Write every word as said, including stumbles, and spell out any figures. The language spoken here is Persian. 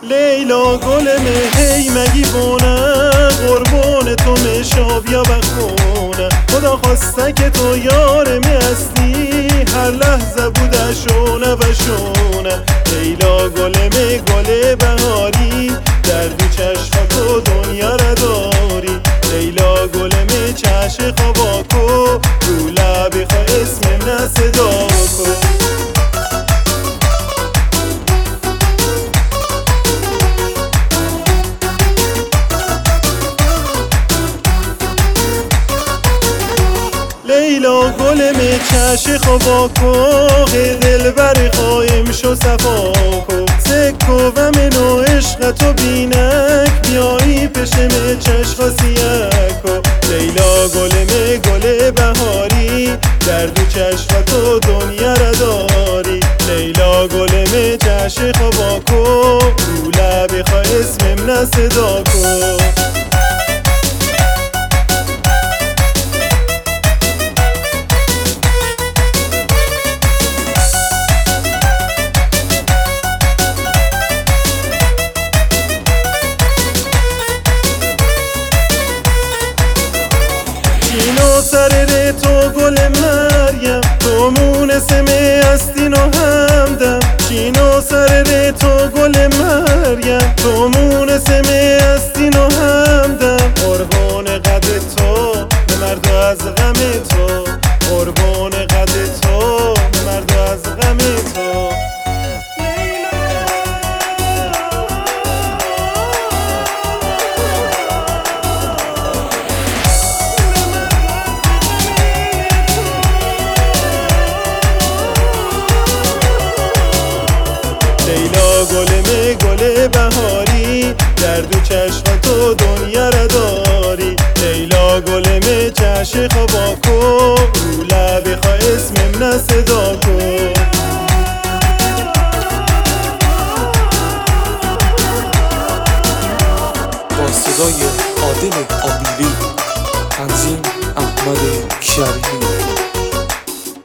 لیلا گلم هی مگی بونه، قربون تو مشاب یا بخونه. خدا خواسته که تو یارمی هستی، هر لحظه بوده شونه و شونه. لیلا گلم گل بهاری، در دو چشم تو دنیا را داری. لیلا گلم چشم خواباکو، رو لبی خواه اسمم نه صدا کن. لیلا گلم چش خواباکو، دل بر خواهیم شو صفاکو. سکو و منو عشق تو بینک، بیایی پشم چشق سیکو. لیلا گلم گل بهاری، در دو چشم تو دنیا را داری. لیلا گلم چش خواباکو، رو لبی خواه اسمم نه صدا کن. چینو سر ره تو گل مریم، تو مونسمه استین و همدم. چینو سر ره تو گل مریم، تو مونسمه استین و همدم. قربون قد تو مرد از غم تو، قربون قد تو مرد از غم تو. لیلا گلم گل بهاری، در دو چشم تو دنیا را داری. لیلا گلم چشم خواباکو، رو لبی خواه اسمم نه صدا کن. با صدای عادل آبیلی، تنظیم احمد شریعی.